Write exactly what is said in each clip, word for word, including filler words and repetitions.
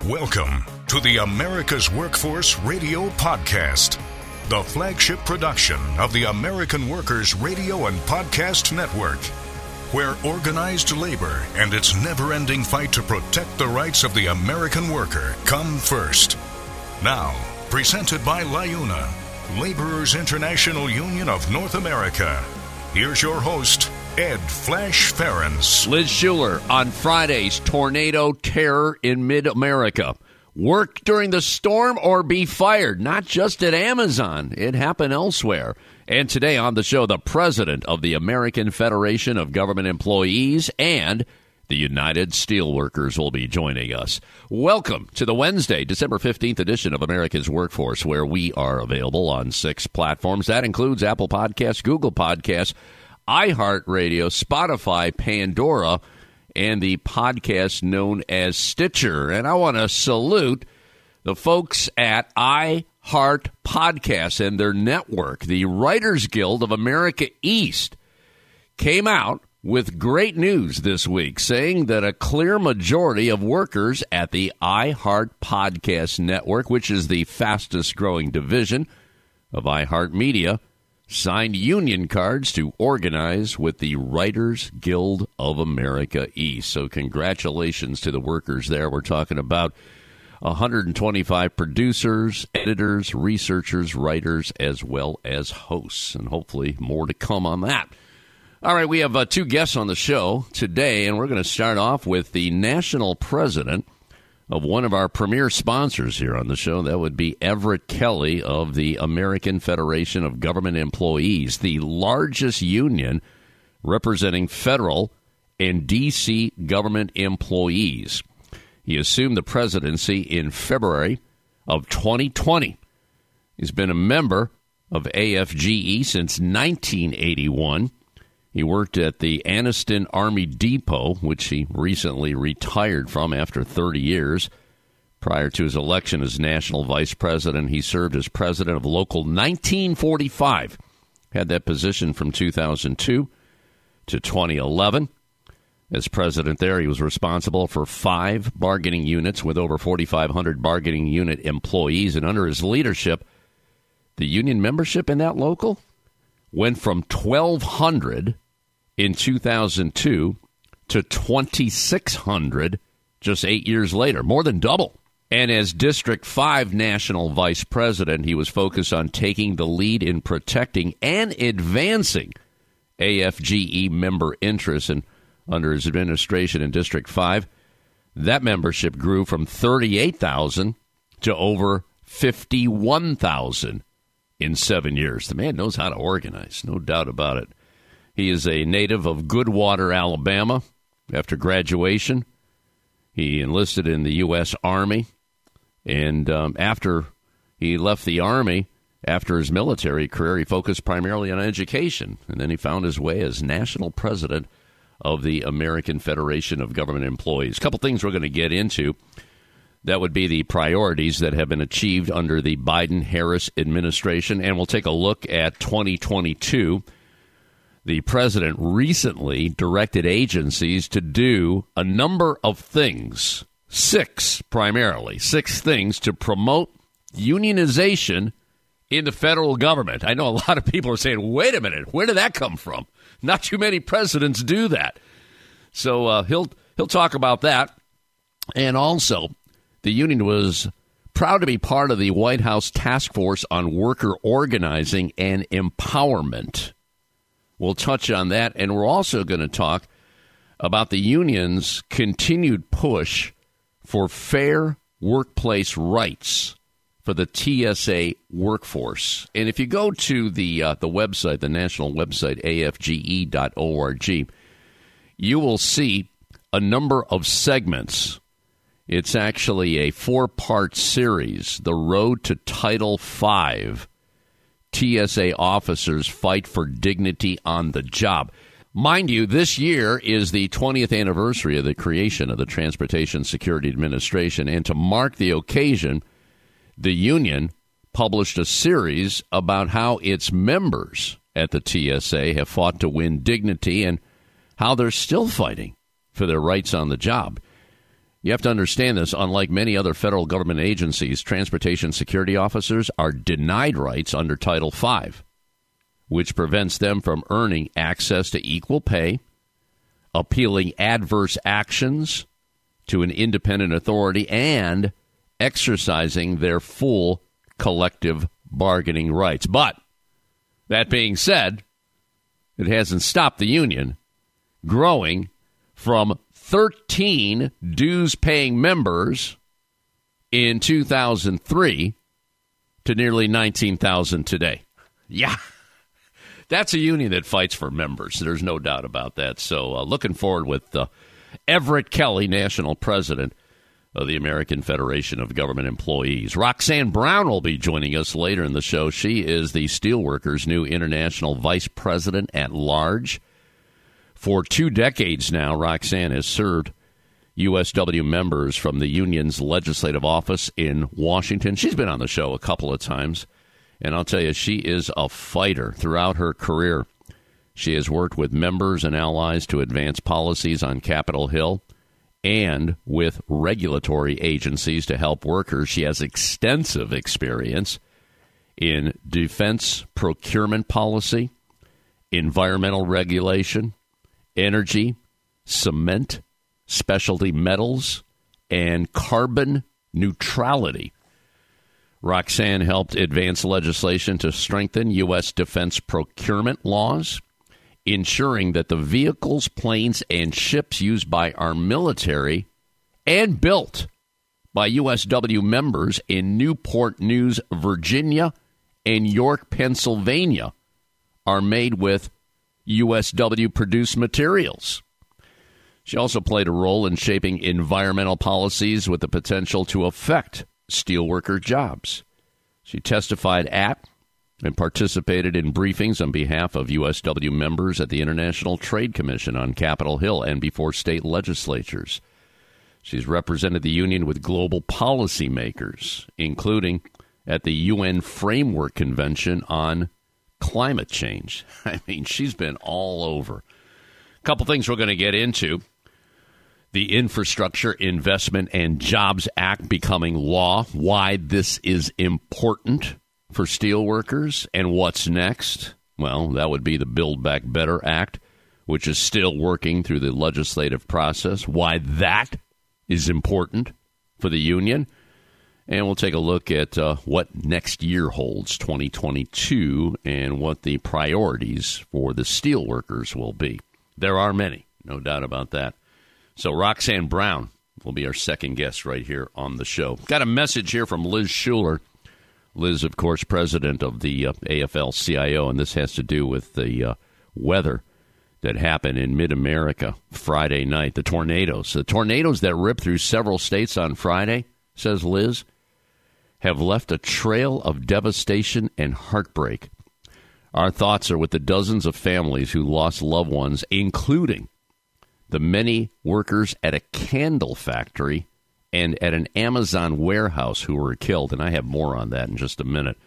Welcome to the America's Workforce Radio Podcast, the flagship production of the American Workers Radio and Podcast Network, where organized labor and its never-ending fight to protect the rights of the American worker come first. Now, presented by LIUNA, Laborers International Union of North America. Here's your host, Ed Flash Ferens. Liz Shuler on Friday's tornado terror in mid-America. Work during the storm or be fired, not just at Amazon. It happened elsewhere. And today on the show, the president of the American Federation of Government Employees and the United Steelworkers will be joining us. Welcome to the Wednesday, December fifteenth edition of America's Workforce, where we are available on six platforms. That includes Apple Podcasts, Google Podcasts, iHeartRadio, Spotify, Pandora, and the podcast known as Stitcher. And I want to salute the folks at iHeart Podcasts and their network. The Writers Guild of America East came out with great news this week, saying that a clear majority of workers at the iHeart Podcast Network, which is the fastest growing division of iHeartMedia, signed union cards to organize with the Writers Guild of America East. So congratulations to the workers there. We're talking about one hundred twenty-five producers, editors, researchers, writers, as well as hosts, and hopefully more to come on that. All right, we have uh, two guests on the show today, and we're going to start off with the national president of one of our premier sponsors here on the show. That would be Everett Kelly of the American Federation of Government Employees, the largest union representing federal and D C government employees. He assumed the presidency in February of twenty twenty. He's been a member of A F G E since nineteen eighty-one. He worked at the Anniston Army Depot, which he recently retired from after thirty years. Prior to his election as national vice president, he served as president of Local nineteen forty-five. Had that position from two thousand two to twenty eleven. As president there, he was responsible for five bargaining units with over forty-five hundred bargaining unit employees. And under his leadership, the union membership in that local went from twelve hundred in two thousand two to twenty-six hundred just eight years later, more than double. And as District five National Vice President, he was focused on taking the lead in protecting and advancing A F G E member interests. And under his administration in District five, that membership grew from thirty-eight thousand to over fifty-one thousand in seven years. The man knows how to organize, no doubt about it. He is a native of Goodwater, Alabama. After graduation, he enlisted in the U S Army. And um, after he left the Army, after his military career, he focused primarily on education. And then he found his way as national president of the American Federation of Government Employees. A couple things we're going to get into. That would be the priorities that have been achieved under the Biden-Harris administration. And we'll take a look at twenty twenty-two. The president recently directed agencies to do a number of things, six primarily, six things to promote unionization in the federal government. I know a lot of people are saying, wait a minute, where did that come from? Not too many presidents do that. So uh, he'll he'll talk about that. And also, the union was proud to be part of the White House Task Force on Worker Organizing and Empowerment. We'll touch on that, and we're also going to talk about the union's continued push for fair workplace rights for the T S A workforce. And if you go to the uh, the website, the national website, A F G E dot org, you will see a number of segments. It's actually a four-part series, The Road to Title five. T S A officers fight for dignity on the job. Mind you, this year is the twentieth anniversary of the creation of the Transportation Security Administration, and to mark the occasion, the union published a series about how its members at the T S A have fought to win dignity and how they're still fighting for their rights on the job. You have to understand this. Unlike many other federal government agencies, transportation security officers are denied rights under Title five, which prevents them from earning access to equal pay, appealing adverse actions to an independent authority, and exercising their full collective bargaining rights. But that being said, it hasn't stopped the union growing from thirteen dues-paying members in two thousand three to nearly nineteen thousand today. Yeah, that's a union that fights for members. There's no doubt about that. So uh, looking forward with uh, Everett Kelly, national president of the American Federation of Government Employees. Roxanne Brown will be joining us later in the show. She is the Steelworkers' new international vice president at large. For two decades now, Roxanne has served U S W members from the union's legislative office in Washington. She's been on the show a couple of times, and I'll tell you, she is a fighter throughout her career. She has worked with members and allies to advance policies on Capitol Hill and with regulatory agencies to help workers. She has extensive experience in defense procurement policy, environmental regulation, energy, cement, specialty metals, and carbon neutrality. Roxanne helped advance legislation to strengthen U S defense procurement laws, ensuring that the vehicles, planes, and ships used by our military and built by U S W members in Newport News, Virginia, and York, Pennsylvania, are made with U S W-produced materials. She also played a role in shaping environmental policies with the potential to affect steelworker jobs. She testified at and participated in briefings on behalf of U S W members at the International Trade Commission on Capitol Hill and before state legislatures. She's represented the union with global policymakers, including at the U N Framework Convention on Climate Change. I mean, she's been all over. A couple things we're going to get into. The Infrastructure Investment and Jobs Act becoming law, why this is important for steelworkers, and what's next. Well, that would be the Build Back Better Act, which is still working through the legislative process, why that is important for the union. And we'll take a look at uh, what next year holds, twenty twenty-two, and what the priorities for the steelworkers will be. There are many, no doubt about that. So Roxanne Brown will be our second guest right here on the show. Got a message here from Liz Shuler. Liz, of course, president of the uh, A F L C I O, and this has to do with the uh, weather that happened in mid-America Friday night, the tornadoes. The tornadoes that ripped through several states on Friday, says Liz, have left a trail of devastation and heartbreak. Our thoughts are with the dozens of families who lost loved ones, including the many workers at a candle factory and at an Amazon warehouse who were killed. And I have more on that in just a minute.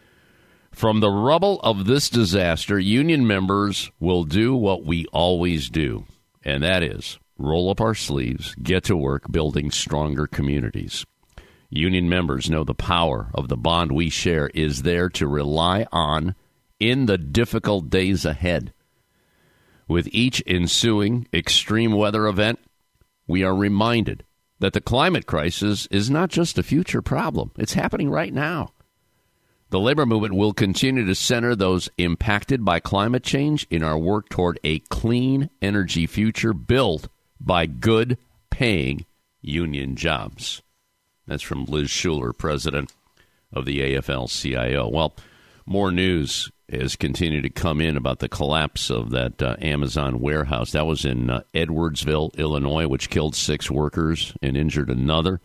From the rubble of this disaster, union members will do what we always do, and that is roll up our sleeves, get to work building stronger communities. Union members know the power of the bond we share is there to rely on in the difficult days ahead. With each ensuing extreme weather event, we are reminded that the climate crisis is not just a future problem. It's happening right now. The labor movement will continue to center those impacted by climate change in our work toward a clean energy future built by good-paying union jobs. That's from Liz Shuler, president of the A F L C I O. Well, more news has continued to come in about the collapse of that uh, Amazon warehouse. That was in uh, Edwardsville, Illinois, which killed six workers and injured another.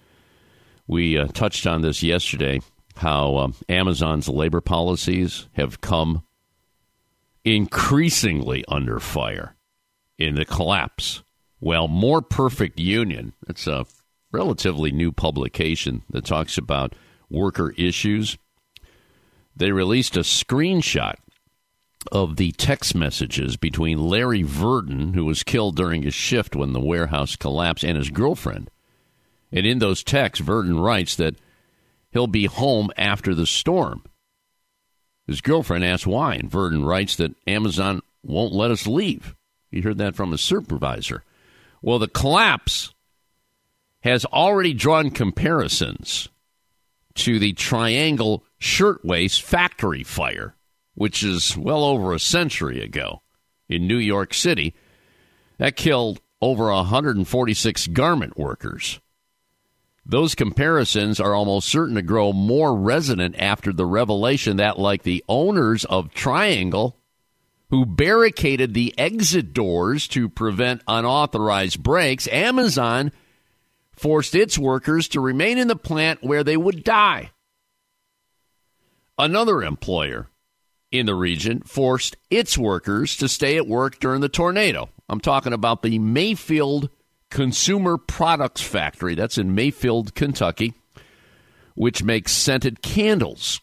We uh, touched on this yesterday, how uh, Amazon's labor policies have come increasingly under fire in the collapse. Well, More Perfect Union, it's a relatively new publication that talks about worker issues. They released a screenshot of the text messages between Larry Verdon, who was killed during his shift when the warehouse collapsed, and his girlfriend, And in those texts, Verdon writes that he'll be home after the storm. His girlfriend asks why, and Verdon writes that Amazon won't let us leave. He heard that from his supervisor. Well, the collapse has already drawn comparisons to the Triangle Shirtwaist factory fire, which is well over a century ago in New York City. That killed over one hundred forty-six garment workers. Those comparisons are almost certain to grow more resonant after the revelation that, like the owners of Triangle, who barricaded the exit doors to prevent unauthorized breaks, Amazon forced its workers to remain in the plant where they would die. Another employer in the region forced its workers to stay at work during the tornado. I'm talking about the Mayfield Consumer Products Factory. That's in Mayfield, Kentucky, which makes scented candles.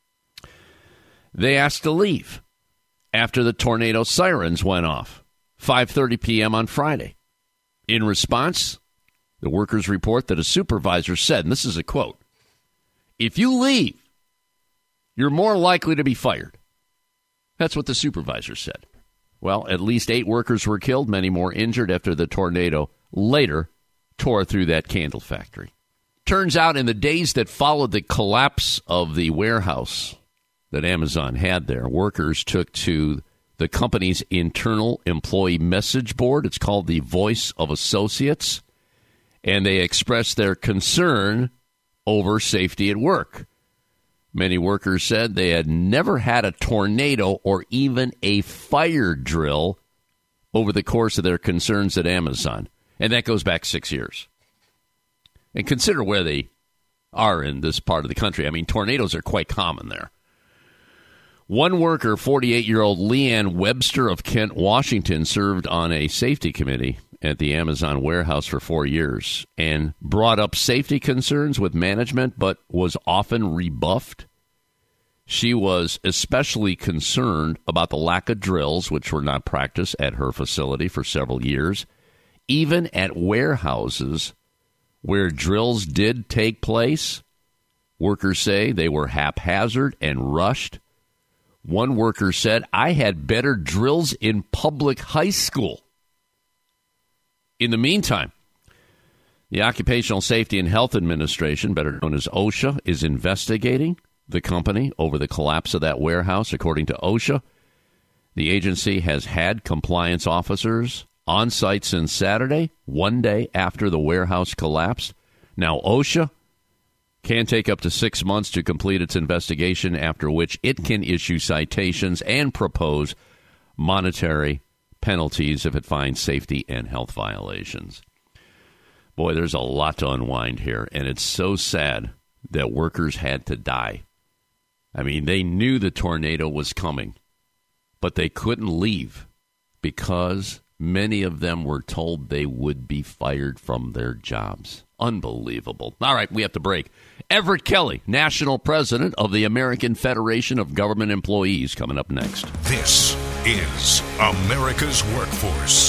They asked to leave after the tornado sirens went off, five thirty p.m. on Friday. In response, the workers report that a supervisor said, and this is a quote, "If you leave, you're more likely to be fired." That's what the supervisor said. Well, at least eight workers were killed, many more injured after the tornado later tore through that candle factory. Turns out in the days that followed the collapse of the warehouse that Amazon had there, workers took to the company's internal employee message board. It's called the Voice of Associates, and they expressed their concern over safety at work. Many workers said they had never had a tornado or even a fire drill over the course of their concerns at Amazon. And that goes back six years. And consider where they are in this part of the country. I mean, tornadoes are quite common there. One worker, forty-eight-year-old Leanne Webster of Kent, Washington, served on a safety committee at the Amazon warehouse for four years and brought up safety concerns with management, but was often rebuffed. She was especially concerned about the lack of drills, which were not practiced at her facility for several years. Even at warehouses where drills did take place, workers say they were haphazard and rushed. One worker said, "I had better drills in public high school." In the meantime, the Occupational Safety and Health Administration, better known as OSHA, is investigating the company over the collapse of that warehouse. According to OSHA, the agency has had compliance officers on site since Saturday, one day after the warehouse collapsed. Now, OSHA can take up to six months to complete its investigation, after which it can issue citations and propose monetary penalties if it finds safety and health violations. Boy, there's a lot to unwind here, and it's so sad that workers had to die. I mean, they knew the tornado was coming, but they couldn't leave because many of them were told they would be fired from their jobs. Unbelievable. All right, we have to break. Everett Kelly, National President of the American Federation of Government Employees, coming up next. This is America's Workforce.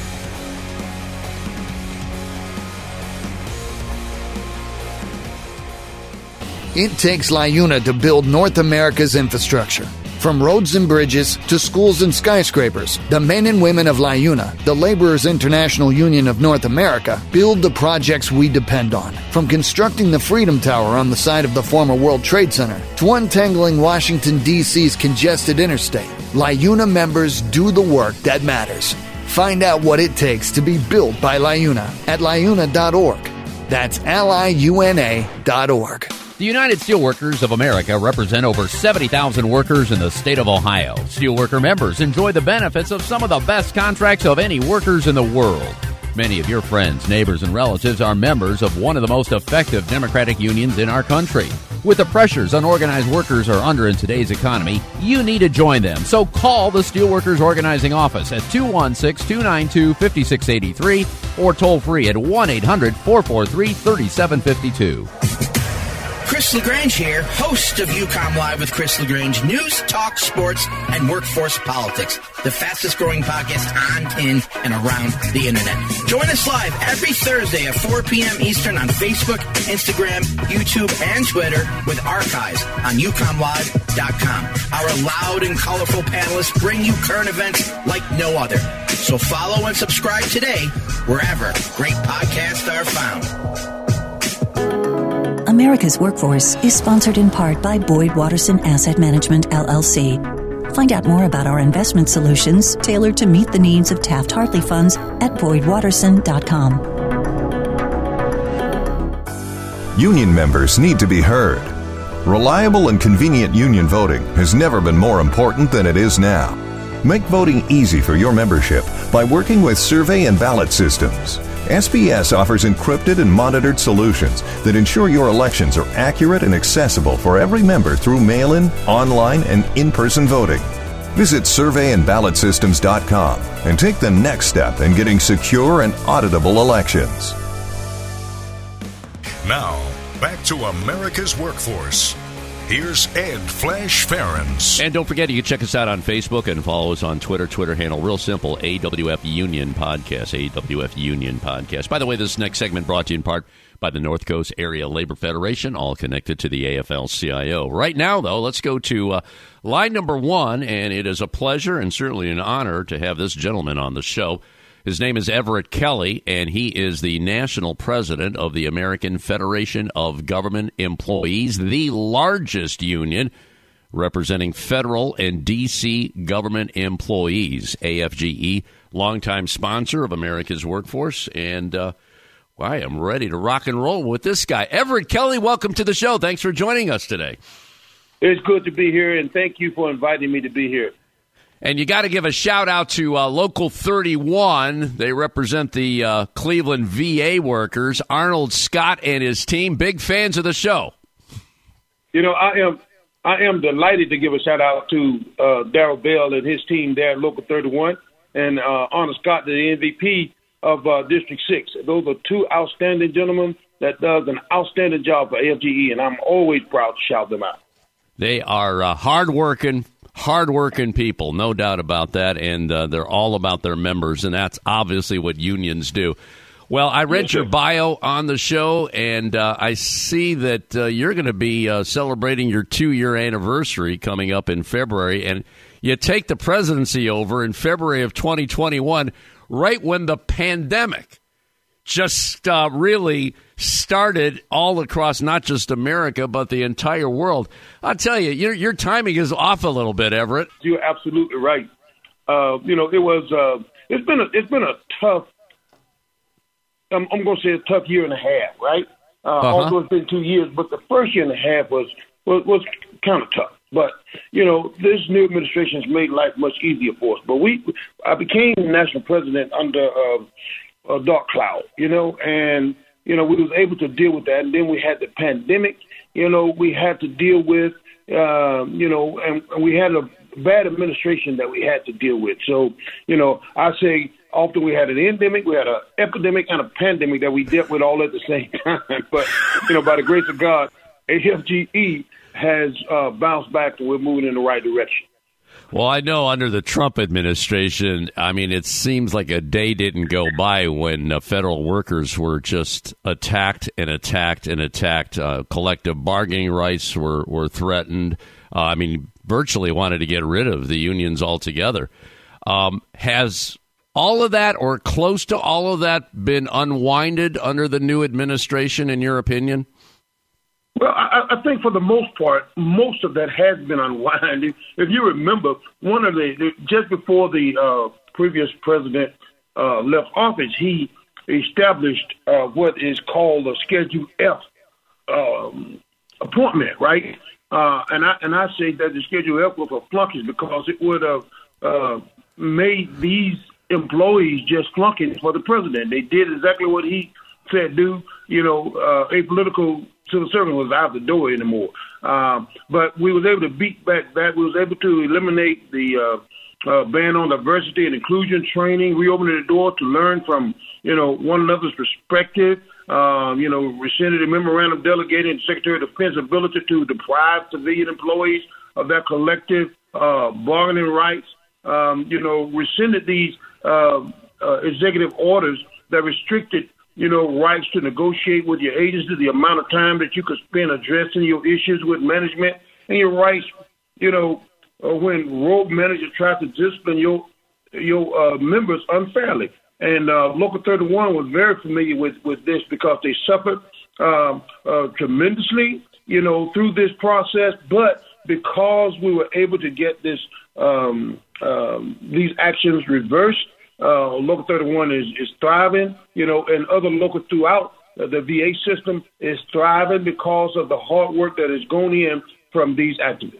It takes LiUNA to build North America's infrastructure. From roads and bridges to schools and skyscrapers, the men and women of LiUNA, the Laborers International Union of North America, build the projects we depend on. From constructing the Freedom Tower on the site of the former World Trade Center to untangling Washington, D C's congested interstate, LiUNA members do the work that matters. Find out what it takes to be built by LiUNA at liuna dot org. That's L I U N A dot org. The United Steelworkers of America represent over seventy thousand workers in the state of Ohio. Steelworker members enjoy the benefits of some of the best contracts of any workers in the world. Many of your friends, neighbors, and relatives are members of one of the most effective democratic unions in our country. With the pressures unorganized workers are under in today's economy, you need to join them. So call the Steelworkers Organizing Office at two one six, two nine two, five six eight three or toll free at one eight hundred, four four three, three seven five two. Chris LaGrange here, host of UConn Live with Chris LaGrange, news, talk, sports, and workforce politics, the fastest growing podcast on, in, and around the internet. Join us live every Thursday at four p.m. Eastern on Facebook, Instagram, YouTube, and Twitter with archives on U Conn Live dot com. Our loud and colorful panelists bring you current events like no other. So follow and subscribe today wherever great podcasts are found. America's Workforce is sponsored in part by Boyd Watterson Asset Management, L L C. Find out more about our investment solutions tailored to meet the needs of Taft-Hartley funds at boyd watterson dot com. Union members need to be heard. Reliable and convenient union voting has never been more important than it is now. Make voting easy for your membership by working with survey and ballot systems. S B S offers encrypted and monitored solutions that ensure your elections are accurate and accessible for every member through mail-in, online, and in-person voting. Visit survey and ballot systems dot com and take the next step in getting secure and auditable elections. Now, back to America's Workforce. Here's Ed Flash Ferens. And don't forget, you can check us out on Facebook and follow us on Twitter. Twitter handle, real simple, A W F Union Podcast. A W F Union Podcast. By the way, this next segment brought to you in part by the North Coast Area Labor Federation, all connected to the A F L C I O. Right now, though, let's go to uh, line number one, and it is a pleasure and certainly an honor to have this gentleman on the show. His name is Everett Kelly, and he is the national president of the American Federation of Government Employees, the largest union representing federal and D C government employees. A F G E, longtime sponsor of America's Workforce, and uh, I am ready to rock and roll with this guy. Everett Kelly, welcome to the show. Thanks for joining us today. It's good to be here, and thank you for inviting me to be here. And you got to give a shout out to uh, Local thirty-one. They represent the uh, Cleveland V A workers. Arnold Scott and his team, big fans of the show. You know, I am I am delighted to give a shout out to uh, Darrell Bell and his team there at Local thirty-one, and uh, Arnold Scott, the M V P of uh, District six. Those are two outstanding gentlemen that does an outstanding job for A F G E, and I'm always proud to shout them out. They are uh, hardworking. Hard-working people, no doubt about that, and uh, they're all about their members, and that's obviously what unions do. Well, I read your bio on the show, and uh, I see that uh, you're going to be uh, celebrating your two-year anniversary coming up in February, and you take the presidency over in February of twenty twenty-one, right when the pandemic just uh, really started all across not just America, but the entire world. I'll tell you, your, your timing is off a little bit, Everett. You're absolutely right. Uh, you know, it was, uh, it's been a, it's been a tough, I'm, I'm going to say a tough year and a half, right? Uh, uh-huh. Although it's been two years, but the first year and a half was, was, was kind of tough. But, you know, this new administration has made life much easier for us. But we, I became national president under, uh, a dark cloud, you know, and, you know, we was able to deal with that. And then we had the pandemic, you know, we had to deal with, uh, you know, and, and we had a bad administration that we had to deal with. So, you know, I say often we had an endemic, we had an epidemic and a pandemic that we dealt with all at the same time. But, you know, by the grace of God, A F G E has uh, bounced back and we're moving in the right direction. Well, I know under the Trump administration, I mean, it seems like a day didn't go by when uh, federal workers were just attacked and attacked and attacked. Uh, collective bargaining rights were, were threatened. Uh, I mean, virtually wanted to get rid of the unions altogether. Um, has all of that or close to all of that been unwinded under the new administration, in your opinion? Well, I, I think for the most part, most of that has been unwound. If you remember, one of the, just before the uh, previous president uh, left office, he established uh, what is called a Schedule F um, appointment, right? Uh, and I and I say that the Schedule F was a flunkies because it would have uh, made these employees just flunkies for the president. They did exactly what he said do. You know, uh, apolitical civil servant was out the door anymore. Um, but we was able to beat back that. We was able to eliminate the uh, uh, ban on diversity and inclusion training, reopening the door to learn from, you know, one another's perspective. um, you know, rescinded a memorandum delegating the Secretary of Defense ability to deprive civilian employees of their collective uh, bargaining rights. Um, you know, rescinded these uh, uh, executive orders that restricted, you know, rights to negotiate with your agency, the amount of time that you could spend addressing your issues with management, and your rights, you know, uh, when road managers try to discipline your your uh, members unfairly. And uh, Local thirty-one was very familiar with, with this because they suffered uh, uh, tremendously, you know, through this process. But because we were able to get this um, um, these actions reversed, uh, Local thirty-one is, is thriving, you know, and other locals throughout the V A system is thriving because of the hard work that is going in from these activists.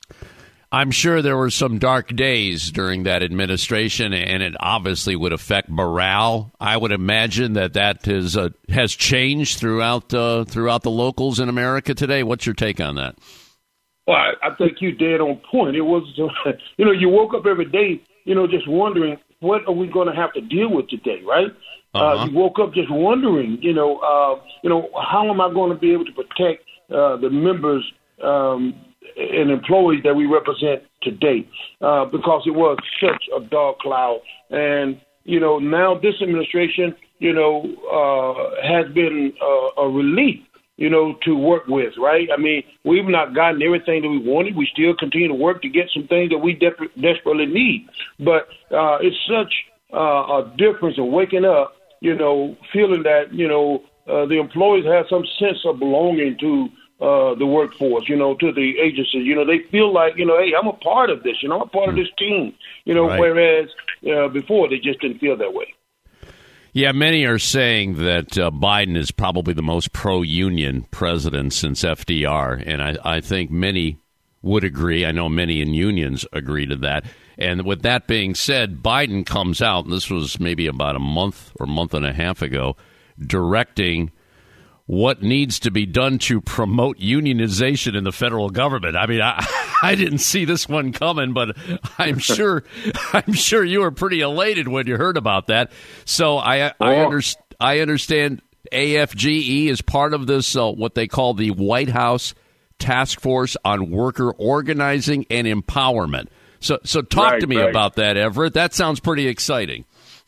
I'm sure there were some dark days during that administration, and it obviously would affect morale. I would imagine that that is, uh, has changed throughout uh, throughout the locals in America today. What's your take on that? Well, I, I think you're dead on point. It was, uh, you know, you woke up every day, you know, just wondering, what are we going to have to deal with today, right? Uh-huh. Uh, you woke up just wondering, you know, uh, you know, how am I going to be able to protect uh, the members um, and employees that we represent today, uh, because it was such a dark cloud. And, you know, now this administration, you know, uh, has been uh, a relief, you know, to work with, right? I mean, we've not gotten everything that we wanted. We still continue to work to get some things that we de- desperately need. But uh, it's such uh, a difference in waking up, you know, feeling that, you know, uh, the employees have some sense of belonging to Uh, the workforce, you know, to the agency. You know, they feel like, you know, hey, I'm a part of this, you know, I'm a part of this team, you know, right. Whereas uh, before they just didn't feel that way. Yeah, many are saying that uh, Biden is probably the most pro-union president since F D R, and I, I think many would agree. I know many in unions agree to that. And with that being said, Biden comes out, and this was maybe about a month or month and a half ago, directing what needs to be done to promote unionization in the federal government. I mean, I, I didn't see this one coming, but I'm sure I'm sure you were pretty elated when you heard about that. So I I, under, I understand A F G E is part of this, uh, what they call the White House Task Force on Worker Organizing and Empowerment. So so talk right, to me right. about that, Everett. That sounds pretty exciting.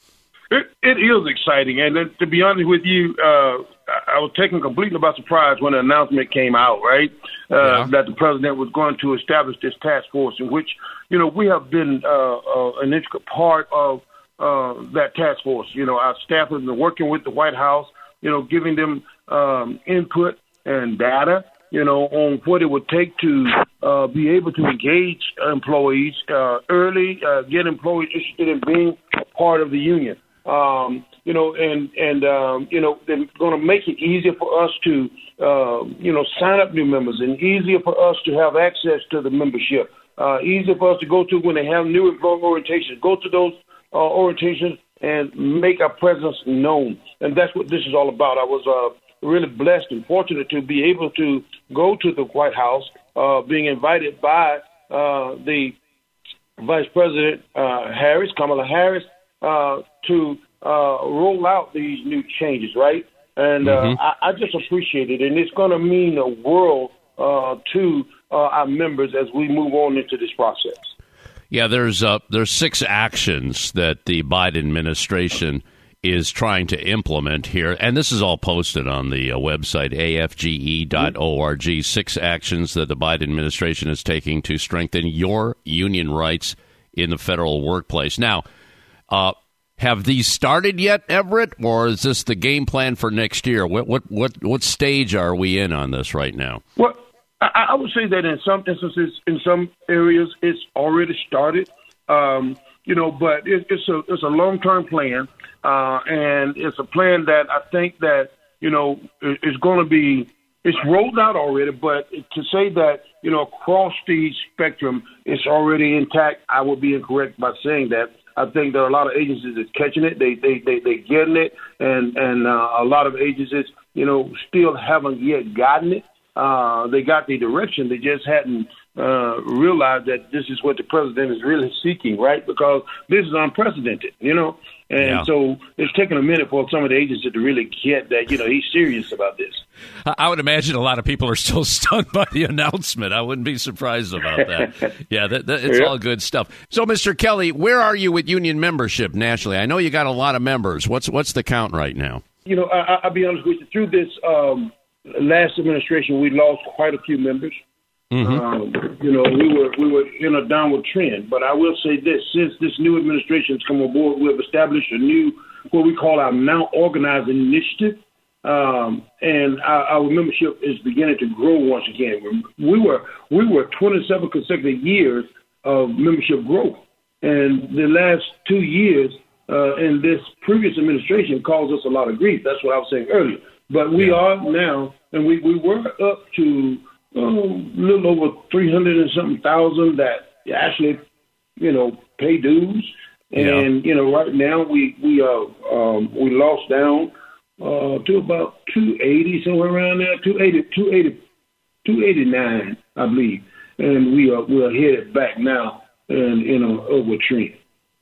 It, it is exciting, and to be honest with you, uh, I was taken completely by surprise when the announcement came out, right, uh, yeah. that the president was going to establish this task force, in which, you know, we have been uh, uh, an integral part of uh, that task force. You know, our staff has been working with the White House, you know, giving them um, input and data, you know, on what it would take to uh, be able to engage employees uh, early, uh, get employees interested in being a part of the union. Um, you know, and, and um, you know, they're going to make it easier for us to, uh, you know, sign up new members, and easier for us to have access to the membership, uh, easier for us to go to when they have new employee orientations, go to those uh, orientations and make our presence known. And that's what this is all about. I was uh, really blessed and fortunate to be able to go to the White House, uh, being invited by uh, the Vice President uh, Harris, Kamala Harris, Uh, to uh, roll out these new changes, right? And uh, mm-hmm. I, I just appreciate it, and it's going to mean a world uh, to uh, our members as we move on into this process. Yeah, there's uh, there's six actions that the Biden administration is trying to implement here, and this is all posted on the uh, website A F G E dot org. Mm-hmm. Six actions that the Biden administration is taking to strengthen your union rights in the federal workplace. Now, Uh, have these started yet, Everett, or is this the game plan for next year? What what what what stage are we in on this right now? Well, I, I would say that in some instances, in some areas, it's already started. Um, you know, but it, it's a it's a long term plan, uh, and it's a plan that I think that you know is going to be it's rolled out already. But to say that you know across the spectrum it's already intact, I would be incorrect by saying that. I think there are a lot of agencies that's catching it. They they they they getting it, and and uh, a lot of agencies, you know, still haven't yet gotten it. Uh, they got the direction. They just hadn't uh, realized that this is what the president is really seeking, right? Because this is unprecedented, you know? And yeah. so it's taken a minute for some of the agencies to really get that, you know, he's serious about this. I would imagine a lot of people are still stunned by the announcement. I wouldn't be surprised about that. Yeah, that, that, it's yeah. all good stuff. So, Mister Kelly, where are you with union membership nationally? I know you got a lot of members. What's what's the count right now? You know, I, I'll be honest with you. Through this um, last administration, we lost quite a few members. Mm-hmm. Um, you know, we were we were in a downward trend. But I will say this: since this new administration has come aboard, we have established a new what we call our Now Organizing Initiative, um, and our, our membership is beginning to grow once again. We were we were twenty-seven consecutive years of membership growth, and the last two years uh, in this previous administration caused us a lot of grief. That's what I was saying earlier. But we yeah. are now, and we, we were up to a little over three hundred and something thousand that actually, you know, pay dues. And, yeah. you know, right now we, we, uh, um, we lost down uh, to about two eighty, somewhere around there, two eighty, two eighty, two eighty-nine, I believe. And we are, we're headed back now in, in an upward trend.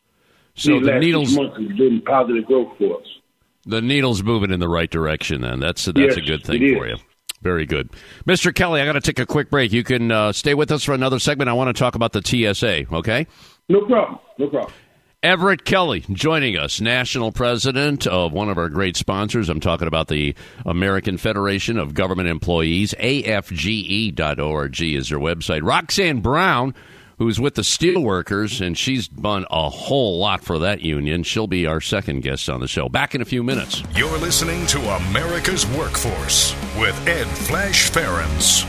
So These the last needles six months has been positive growth for us. The needle's moving in the right direction, then. That's, that's yes, a good thing for you. Very good. Mister Kelly, I got to take a quick break. You can uh, stay with us for another segment. I want to talk about the T S A, okay? No problem. No problem. Everett Kelly joining us, national president of one of our great sponsors. I'm talking about the American Federation of Government Employees. A F G E dot org is their website. Roxanne Brown, who's with the Steelworkers, and she's done a whole lot for that union. She'll be our second guest on the show. Back in a few minutes. You're listening to America's Workforce with Ed Flash Ferens.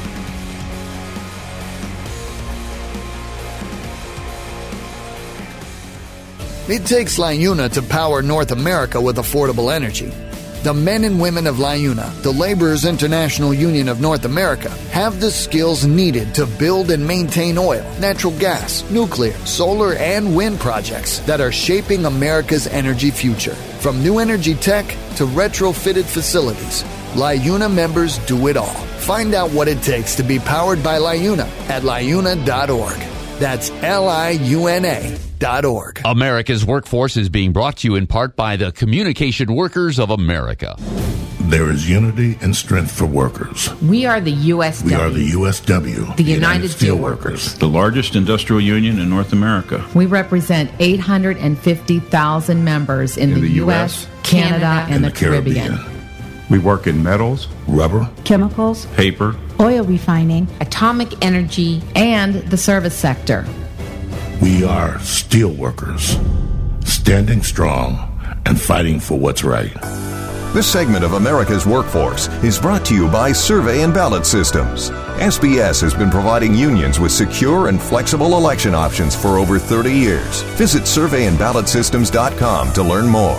It takes LiUNA to power North America with affordable energy. The men and women of LiUNA, the Laborers International Union of North America, have the skills needed to build and maintain oil, natural gas, nuclear, solar, and wind projects that are shaping America's energy future. From new energy tech to retrofitted facilities, LiUNA members do it all. Find out what it takes to be powered by LiUNA at liuna dot org. That's L I U N A dot org. America's Workforce is being brought to you in part by the Communication Workers of America. There is unity and strength for workers. We are the U S W. We are the U S W. The, the United, United Steelworkers. The largest industrial union in North America. We represent eight hundred fifty thousand members in, in the, the U S, Canada, Canada and, and the, the Caribbean. Caribbean. We work in metals, rubber, chemicals, paper, oil refining, atomic energy, and the service sector. We are steelworkers, standing strong and fighting for what's right. This segment of America's Workforce is brought to you by Survey and Ballot Systems. S B S has been providing unions with secure and flexible election options for over thirty years. Visit survey and ballot systems dot com to learn more.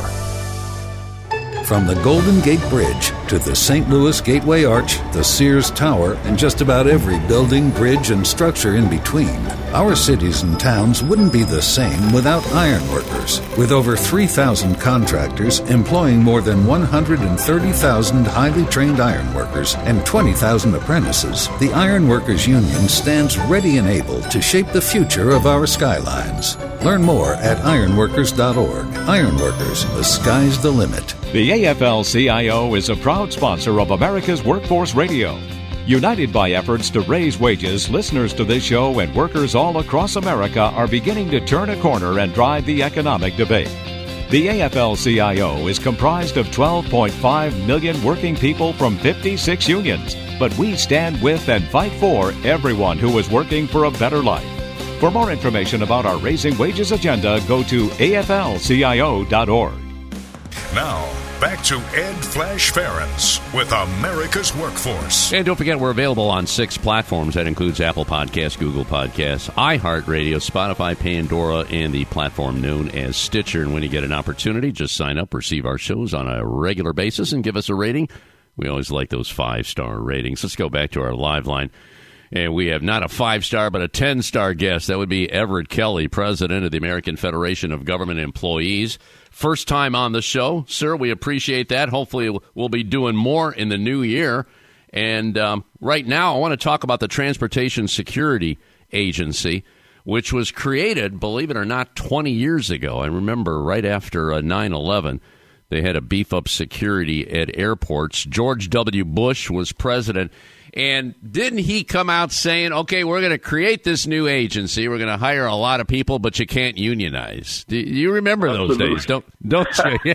From the Golden Gate Bridge to the Saint Louis Gateway Arch, the Sears Tower, and just about every building, bridge, and structure in between, our cities and towns wouldn't be the same without ironworkers. With over three thousand contractors employing more than one hundred thirty thousand highly trained ironworkers and twenty thousand apprentices, the Ironworkers Union stands ready and able to shape the future of our skylines. Learn more at ironworkers dot org. Ironworkers, the sky's the limit. The A F L C I O is a proud sponsor of America's Workforce Radio. United by efforts to raise wages, listeners to this show and workers all across America are beginning to turn a corner and drive the economic debate. The A F L C I O is comprised of twelve point five million working people from fifty-six unions, but we stand with and fight for everyone who is working for a better life. For more information about our Raising Wages agenda, go to A F L C I O dot org. Now, back to Ed Flash Ferens with America's Workforce. And don't forget, we're available on six platforms. That includes Apple Podcasts, Google Podcasts, iHeartRadio, Spotify, Pandora, and the platform known as Stitcher. And when you get an opportunity, just sign up, receive our shows on a regular basis, and give us a rating. We always like those five-star ratings. Let's go back to our live line. And we have not a five-star, but a ten-star guest. That would be Everett Kelly, president of the American Federation of Government Employees. First time on the show, sir. We appreciate that. Hopefully we'll be doing more in the new year. And um, right now, I want to talk about the Transportation Security Agency, which was created, believe it or not, twenty years ago. I remember right after uh, nine eleven, they had to beef up security at airports. George W. Bush was president. And didn't he come out saying, okay, we're going to create this new agency. We're going to hire a lot of people, but you can't unionize. Do you remember Absolutely. those days? Don't don't you?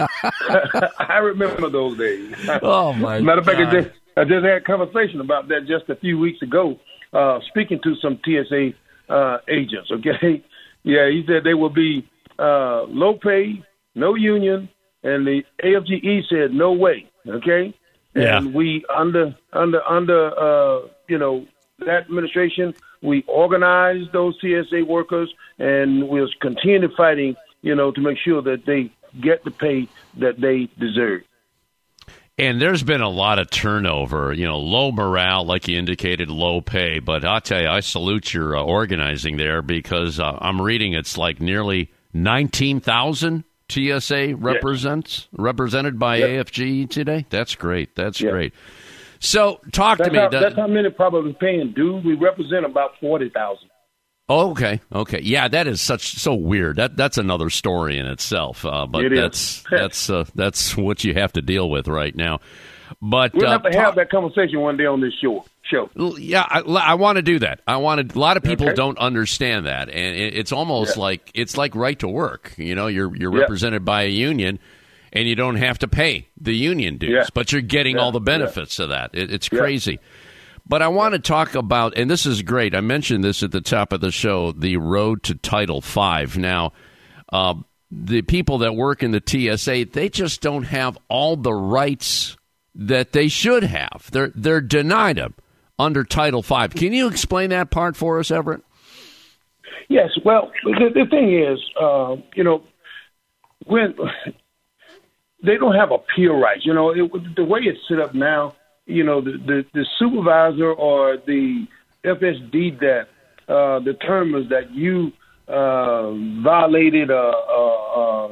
I remember those days. Oh, my Matter of fact, God. I just, I just had a conversation about that just a few weeks ago, uh, speaking to some T S A uh, agents, okay? Yeah, he said they will be uh, low pay, no union, and the A F G E said no way, okay? Yeah. And we under under under uh, you know that administration, we organized those T S A workers, and we're continue fighting, you know, to make sure that they get the pay that they deserve. And there's been a lot of turnover, you know, low morale, like you indicated, low pay. But I'll tell you, I salute your uh, organizing there because uh, I'm reading it's like nearly nineteen thousand T S A represents yes. represented by yep. A F G E today. That's great. That's yep. great. So talk that's to me. How, Does, that's how many probably paying dues. We represent about forty thousand. Oh, okay. Okay. Yeah, that is such so weird. That that's another story in itself. Uh, but it that's that's uh, that's what you have to deal with right now. But we'll uh, have to talk, have that conversation one day on this show. Show. Yeah, I, I want to do that. I want to. A lot of people okay. don't understand that, and it, it's almost yeah. like it's like right to work. You know, you're you're yeah. represented by a union, and you don't have to pay the union dues, yeah. but you're getting yeah. all the benefits yeah. of that. It, it's yeah. crazy. But I want to talk about, and this is great. I mentioned this at the top of the show: the road to Title Five. Now, uh, the people that work in the T S A, they just don't have all the rights that they should have. They're they're denied them under Title Five. Can you explain that part for us, Everett? Yes. Well, the, the thing is, uh, you know, when they don't have appeal rights, you know, it, the way it's set up now, you know, the, the, the supervisor or the F S D that uh, determines that you uh, violated, uh, uh,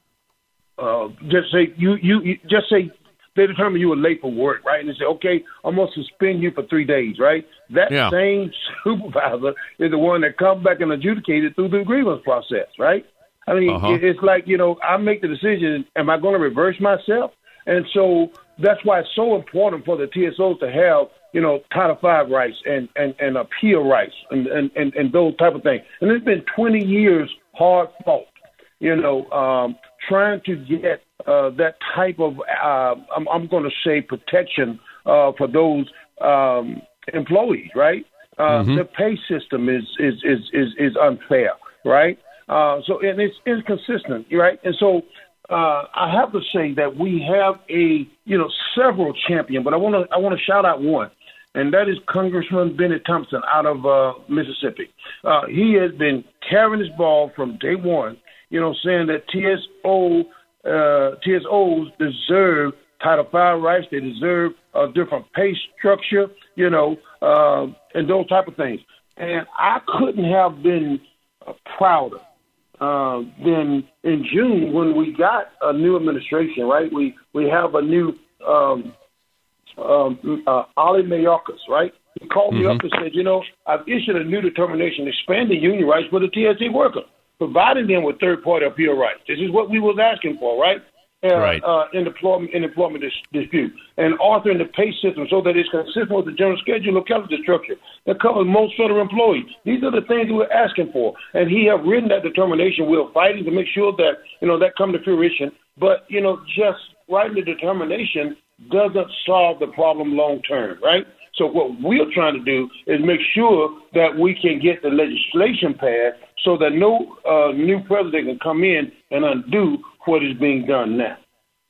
uh, just say you, you, you just say. They determine you were late for work, right? And they say, okay, I'm going to suspend you for three days, right? That yeah. same supervisor is the one that comes back and adjudicates it through the grievance process, right? I mean, uh-huh. it's like, you know, I make the decision, am I going to reverse myself? And so that's why it's so important for the T S Os to have, you know, Title Five rights and, and, and appeal rights and, and, and, and those type of things. And it's been twenty years hard fought, you know, um, trying to get uh, that type of, uh, I'm, I'm going to say, protection uh, for those um, employees, right? Uh, mm-hmm. The pay system is is, is, is, is unfair, right? Uh, so and it's inconsistent, right? And so uh, I have to say that we have a, you know, several champions, but I want to I want to shout out one, and that is Congressman Benny Thompson out of uh, Mississippi. Uh, he has been carrying his ball from day one, you know, saying that T S O uh, T S Os deserve Title Five rights. They deserve a different pay structure, you know, uh, and those type of things. And I couldn't have been uh, prouder uh, than in June when we got a new administration, right? We we have a new um, um, uh, Ali Mayorkas, right? He called mm-hmm. me up and said, you know, I've issued a new determination expanding union rights for the T S A worker, providing them with third-party appeal rights. This is what we was asking for, right? Uh, right. Uh, in employment, in employment dis- dispute, and authoring the pay system so that it's consistent with the general schedule locality structure that covers most federal employees. These are the things we're asking for, and he have written that determination. We're fighting to make sure that, you know, that come to fruition. But, you know, just writing the determination doesn't solve the problem long term, right? So what we're trying to do is make sure that we can get the legislation passed so that no uh, new president can come in and undo what is being done now.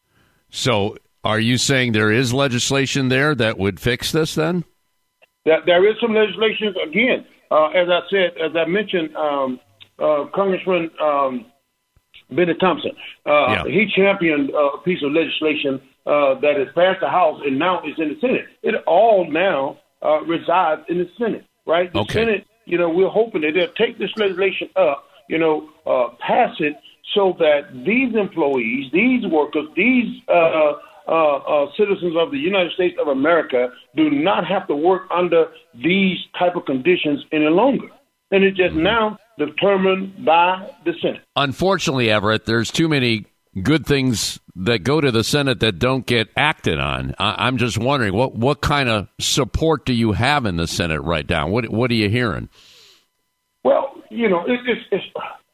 So are you saying there is legislation there that would fix this then? That there is some legislation. Again, uh, as I said, as I mentioned, um, uh, Congressman um, Benny Thompson, uh, yeah. he championed a piece of legislation uh, that has passed the House and now is in the Senate. It all now uh, resides in the Senate, right? The okay. Senate, you know, we're hoping that they'll take this legislation up, you know, uh, pass it, so that these employees, these workers, these uh, uh, uh, citizens of the United States of America do not have to work under these type of conditions any longer. And it's just now determined by the Senate. Unfortunately, Everett, there's too many good things that go to the Senate that don't get acted on. I- I'm just wondering, what, what kind of support do you have in the Senate right now? What what are you hearing? Well, you know, it, it's, it's,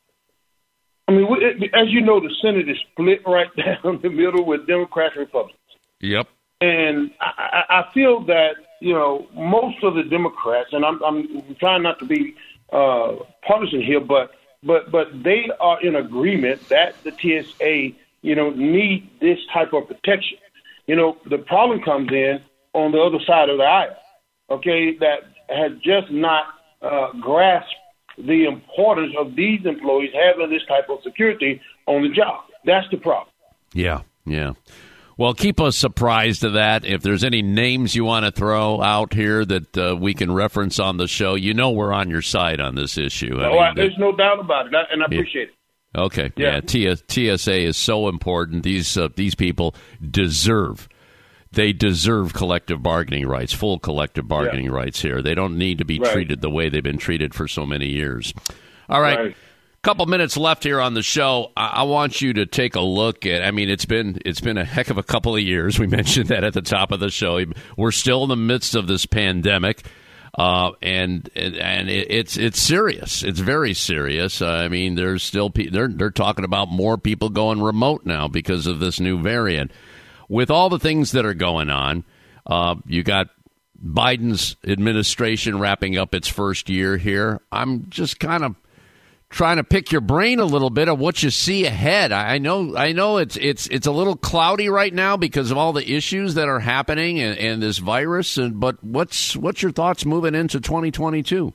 I mean, it, as you know, the Senate is split right down the middle with Democrats and Republicans. Yep. And I, I feel that, you know, most of the Democrats, and I'm, I'm trying not to be uh, partisan here, but but but they are in agreement that the T S A, you know, need this type of protection. You know, the problem comes in on the other side of the aisle, okay, that has just not uh, grasped the importance of these employees having this type of security on the job. That's the problem. Yeah, yeah. Well, keep us surprised of that. If there's any names you want to throw out here that uh, we can reference on the show, you know we're on your side on this issue. I oh, mean, I, there's no doubt about it, and I yeah. appreciate it. Okay, yeah, yeah. T S A is so important. These uh, these people deserve, they deserve collective bargaining rights, full collective bargaining yeah. rights here. They don't need to be right. treated the way they've been treated for so many years. All right. right. Couple minutes left here on the show. I-, I want you to take a look at. I mean, it's been it's been a heck of a couple of years. We mentioned that at the top of the show. We're still in the midst of this pandemic, uh, and and it, it's it's serious. It's very serious. Uh, I mean, there's still pe- they're they're talking about more people going remote now because of this new variant. With all the things that are going on, uh, you got Biden's administration wrapping up its first year here. I'm just kind of trying to pick your brain a little bit of what you see ahead. I know I know it's it's it's a little cloudy right now because of all the issues that are happening and, and this virus. And but what's what's your thoughts moving into twenty twenty-two?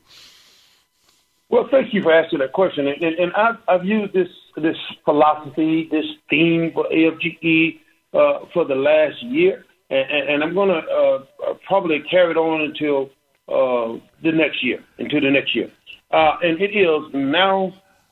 Well, thank you for asking that question. And, and I've, I've used this this philosophy, this theme for A F G E uh, for the last year, and, and I'm going to uh, probably carry it on until uh, the next year, until the next year. Uh, and it is now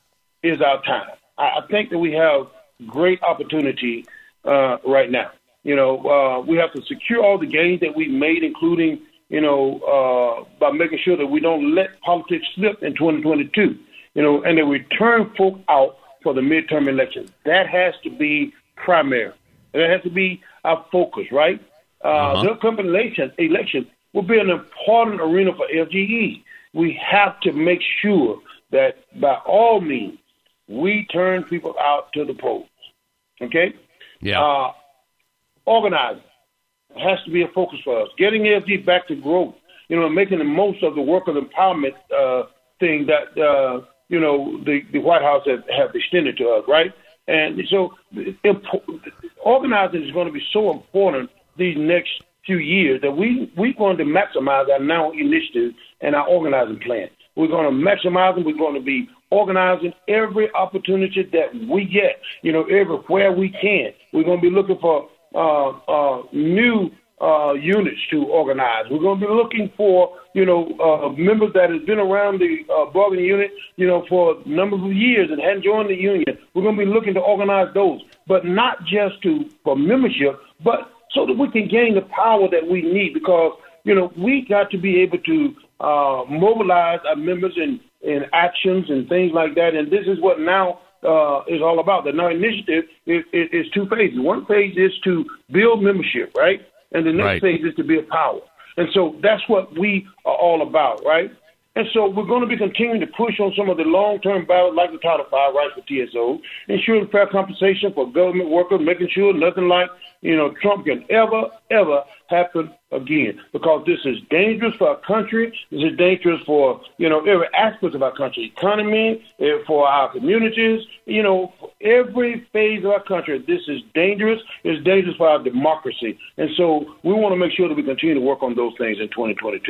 is our time. I, I think that we have great opportunity uh, right now. You know, uh, we have to secure all the gains that we've made, including, you know, uh, by making sure that we don't let politics slip in twenty twenty-two, you know, and that we turn folk out for the midterm elections. That has to be primary. That has to be our focus, right? Uh, uh-huh. The upcoming election, election will be an important arena for L G E. We have to make sure that by all means we turn people out to the polls. Okay? Yeah. Uh, organizing has to be a focus for us. Getting L G back to growth, you know, making the most of the worker empowerment uh, thing that, uh, you know, the, the White House have, have extended to us, right? And so it, organizing is going to be so important these next few years that we, we're going to maximize our now initiatives and our organizing plan. We're going to maximize them. We're going to be organizing every opportunity that we get, you know, everywhere we can. We're going to be looking for uh, uh, new uh, units to organize. We're going to be looking for, you know, uh, members that have been around the uh, bargaining unit, you know, for a number of years and hadn't joined the union. We're going to be looking to organize those, but not just to for membership, but so that we can gain the power that we need, because, you know, we got to be able to uh, mobilize our members in, in actions and things like that. And this is what now uh, is all about. The Now Initiative is, is, is two phases. One phase is to build membership, right? And the next right. phase is to build power. And so that's what we are all about, right? And so we're going to be continuing to push on some of the long-term battles like the Title five rights for T S O, ensuring fair compensation for government workers, making sure nothing like, you know, Trump can ever, ever happen again, because this is dangerous for our country. This is dangerous for, you know, every aspect of our country, economy, for our communities, you know, for every phase of our country. This is dangerous. It's dangerous for our democracy. And so we want to make sure that we continue to work on those things in twenty twenty-two.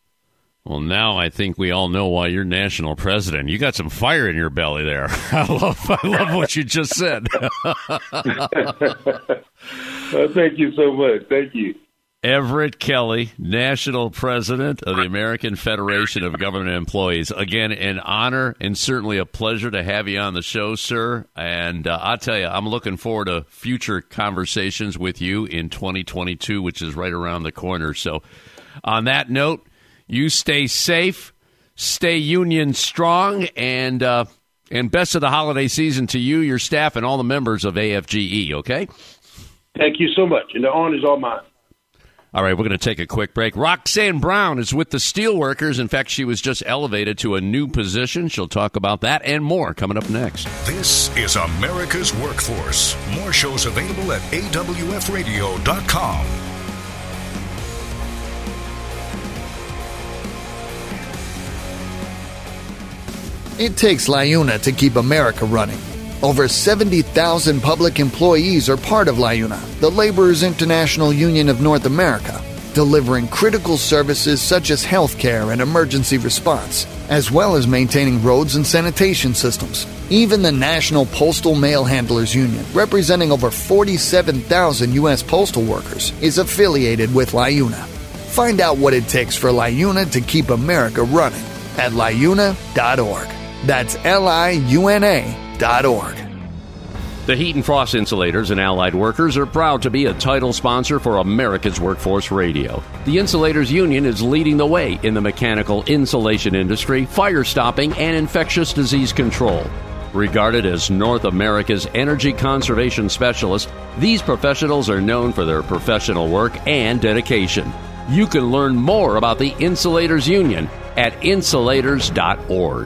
Well, now I think we all know why you're national president. You got some fire in your belly there. I love, I love what you just said. Well, thank you so much. Thank you. Everett Kelly, National President of the American Federation of Government Employees. Again, an honor and certainly a pleasure to have you on the show, sir. And uh, I'll tell you, I'm looking forward to future conversations with you in twenty twenty-two, which is right around the corner. So on that note, you stay safe, stay union strong, and uh, and best of the holiday season to you, your staff, and all the members of A F G E, okay? Thank you so much, and the honor is all mine. All right, we're going to take a quick break. Roxanne Brown is with the Steelworkers. In fact, she was just elevated to a new position. She'll talk about that and more coming up next. This is America's Workforce. More shows available at A W F radio dot com. It takes LIUNA to keep America running. Over seventy thousand public employees are part of LIUNA, the Laborers International Union of North America, delivering critical services such as health care and emergency response, as well as maintaining roads and sanitation systems. Even the National Postal Mail Handlers Union, representing over forty-seven thousand U S postal workers, is affiliated with LIUNA. Find out what it takes for LIUNA to keep America running at liuna dot org. That's L I U N A dot org. The Heat and Frost Insulators and Allied Workers are proud to be a title sponsor for America's Workforce Radio. The Insulators Union is leading the way in the mechanical insulation industry, fire stopping, and infectious disease control. Regarded as North America's energy conservation specialists, these professionals are known for their professional work and dedication. You can learn more about the Insulators Union at insulators dot org.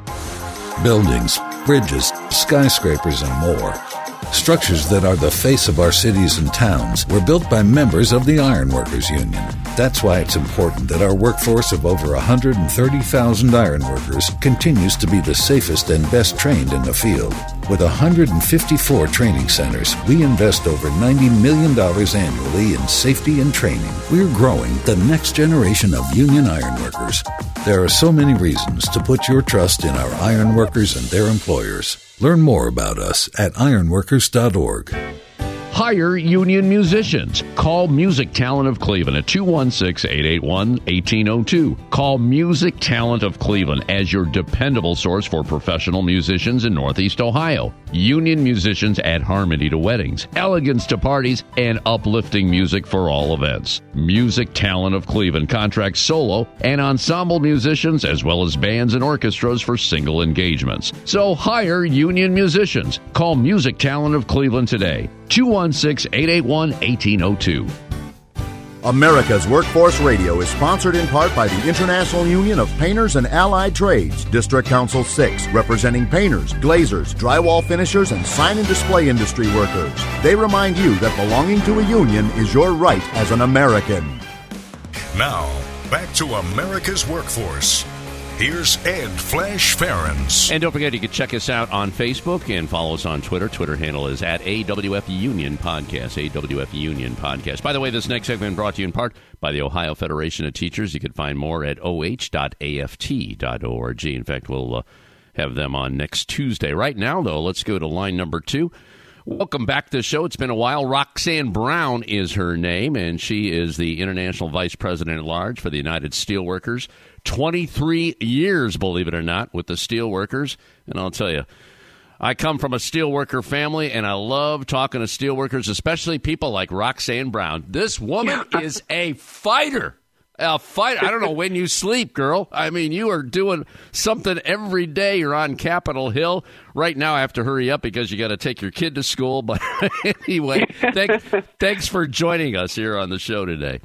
Buildings, bridges, skyscrapers, and more. Structures that are the face of our cities and towns were built by members of the Ironworkers Union. That's why it's important that our workforce of over one hundred thirty thousand ironworkers continues to be the safest and best trained in the field. With one hundred fifty-four training centers, we invest over ninety million dollars annually in safety and training. We're growing the next generation of union ironworkers. There are so many reasons to put your trust in our ironworkers and their employers. Learn more about us at ironworkers dot org. Hire union musicians. Call Music Talent of Cleveland at two one six, eight eight one, one eight zero two. Call Music Talent of Cleveland as your dependable source for professional musicians in Northeast Ohio. Union musicians add harmony to weddings, elegance to parties, and uplifting music for all events. Music Talent of Cleveland contracts solo and ensemble musicians as well as bands and orchestras for single engagements. So hire union musicians. Call Music Talent of Cleveland today. two one six, eight eight one, one eight zero two. America's Workforce Radio is sponsored in part by the International Union of Painters and Allied Trades, District Council six, representing painters, glazers, drywall finishers, and sign and display industry workers. They remind you that belonging to a union is your right as an American. Now, back to America's Workforce. Here's Ed Flash Ferens. And don't forget, you can check us out on Facebook and follow us on Twitter. Twitter handle is at A W F Union Podcast, A W F Union Podcast. By the way, this next segment brought to you in part by the Ohio Federation of Teachers. You can find more at O H dot A F T dot org. In fact, we'll uh, have them on next Tuesday. Right now, though, let's go to line number two. Welcome back to the show. It's been a while. Roxanne Brown is her name, and she is the International Vice President at Large for the United Steelworkers. twenty-three years, believe it or not, with the Steelworkers. And I'll tell you, I come from a steelworker family, and I love talking to steelworkers, especially people like Roxanne Brown. This woman is a fighter. A fight. I don't know when you sleep, girl. I mean, you are doing something every day. You're on Capitol Hill. Right now, I have to hurry up because you got to take your kid to school. But anyway, thank, thanks for joining us here on the show today.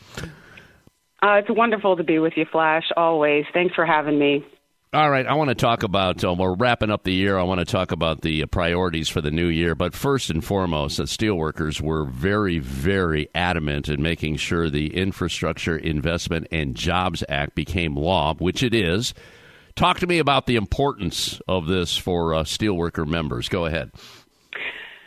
Uh, it's wonderful to be with you, Flash, always. Thanks for having me. All right, I want to talk about, uh, we're wrapping up the year. I want to talk about the uh, priorities for the new year. But first and foremost, the steelworkers were very, very adamant in making sure the Infrastructure Investment and Jobs Act became law, which it is. Talk to me about the importance of this for uh, steelworker members. Go ahead.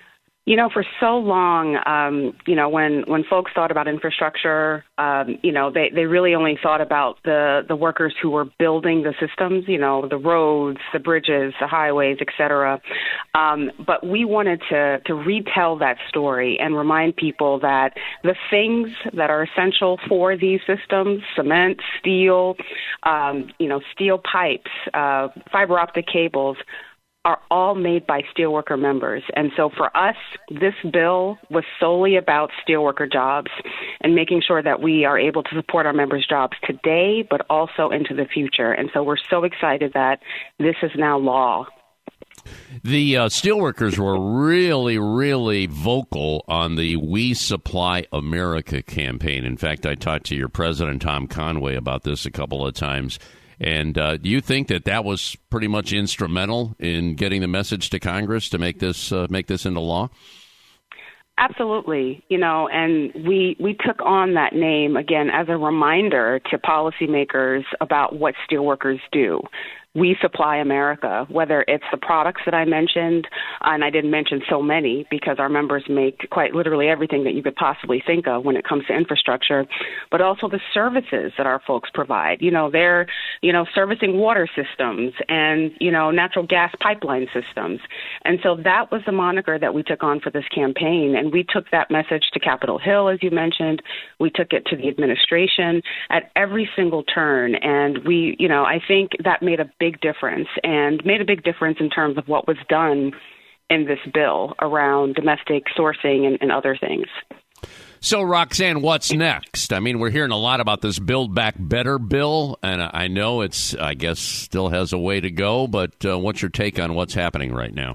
You know, for so long, um, you know, when, when folks thought about infrastructure, um, you know, they, they really only thought about the, the workers who were building the systems, you know, the roads, the bridges, the highways, et cetera. Um, but we wanted to, to retell that story and remind people that the things that are essential for these systems, cement, steel, um, you know, steel pipes, uh, fiber optic cables, are all made by steelworker members. And so for us, this bill was solely about steelworker jobs and making sure that we are able to support our members' jobs today, but also into the future. And so we're so excited that this is now law. The uh, steelworkers were really, really vocal on the We Supply America campaign. In fact, I talked to your president, Tom Conway, about this a couple of times. And uh, do you think that that was pretty much instrumental in getting the message to Congress to make this uh, make this into law? Absolutely. You know, and we we took on that name, again, as a reminder to policymakers about what steelworkers do. We Supply America, whether it's the products that I mentioned, and I didn't mention so many because our members make quite literally everything that you could possibly think of when it comes to infrastructure, but also the services that our folks provide. You know, they're, you know, servicing water systems and, you know, natural gas pipeline systems. And so that was the moniker that we took on for this campaign. And we took that message to Capitol Hill, as you mentioned. We took it to the administration at every single turn. And we, you know, I think that made a big difference and made a big difference in terms of what was done in this bill around domestic sourcing and, and other things. So, Roxanne, what's next? I mean, we're hearing a lot about this Build Back Better bill, and I know it's, I guess, still has a way to go, but uh, what's your take on what's happening right now?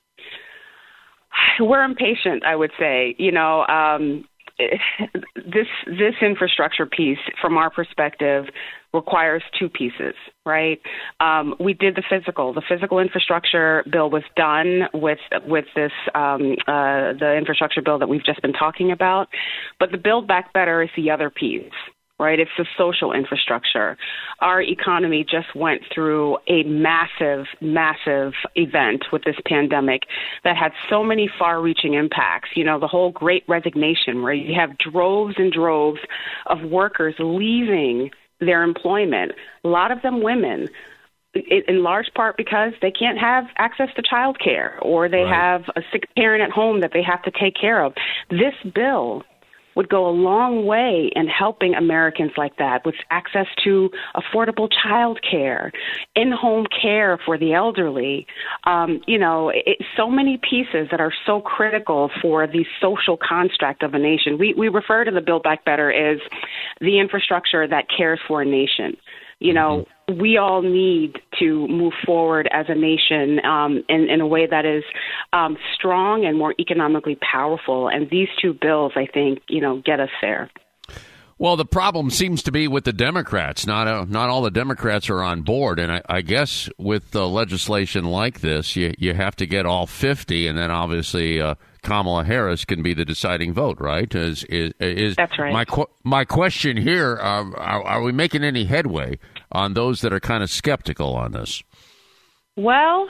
We're impatient, I would say. You know, um, this this infrastructure piece, from our perspective, requires two pieces, right? Um, we did the physical. The physical infrastructure bill was done with with this um, uh, the infrastructure bill that we've just been talking about, but the Build Back Better is the other piece. Right, it's the social infrastructure. Our economy just went through a massive, massive event with this pandemic that had so many far-reaching impacts. You know, the whole Great Resignation, where you have droves and droves of workers leaving their employment, a lot of them women, in large part because they can't have access to child care or they right. have a sick parent at home that they have to take care of. This bill would go a long way in helping Americans like that with access to affordable child care, in-home care for the elderly, um, you know, it, so many pieces that are so critical for the social construct of a nation. We, we refer to the Build Back Better as the infrastructure that cares for a nation. You know, mm-hmm. we all need to move forward as a nation um, in, in a way that is um, strong and more economically powerful. And these two bills, I think, you know, get us there. Well, the problem seems to be with the Democrats. Not uh, not all the Democrats are on board. And I, I guess with uh, legislation like this, you, you have to get all fifty. And then obviously uh, Kamala Harris can be the deciding vote, right? Is, is, is That's right. My, my question here, uh, are, are we making any headway on those that are kind of skeptical on this? Well,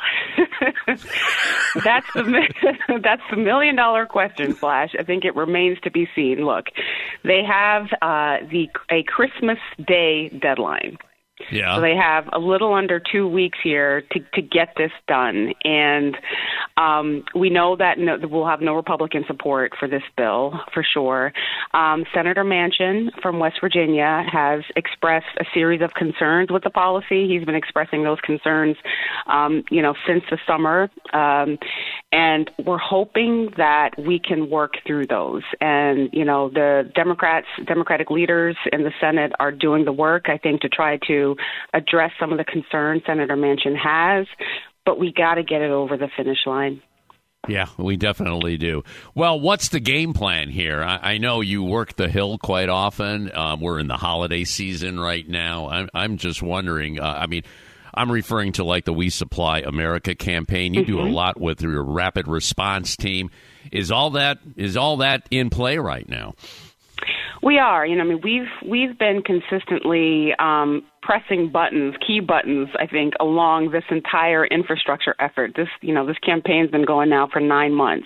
that's the that's the million dollar question, Flash. I think it remains to be seen. Look, they have uh, the a Christmas Day deadline. Yeah. So they have a little under two weeks here to, to get this done. And um, we know that no, we'll have no Republican support for this bill, for sure. Um, Senator Manchin from West Virginia has expressed a series of concerns with the policy. He's been expressing those concerns, um, you know, since the summer. Um, and we're hoping that we can work through those. And, you know, the Democrats, Democratic leaders in the Senate are doing the work, I think, to try to address some of the concerns Senator Manchin has, but we got to get it over the finish line. Yeah, we definitely do. Well, what's the game plan here? I, I know you work the Hill quite often. Um, we're in the holiday season right now. I'm, I'm just wondering, uh, I mean, I'm referring to like the We Supply America campaign. You mm-hmm. do a lot with your rapid response team. Is all that is all that in play right now? We are. You know, I mean, we've we've been consistently um, pressing buttons, key buttons, I think, along this entire infrastructure effort. This, you know, this campaign's been going now for nine months.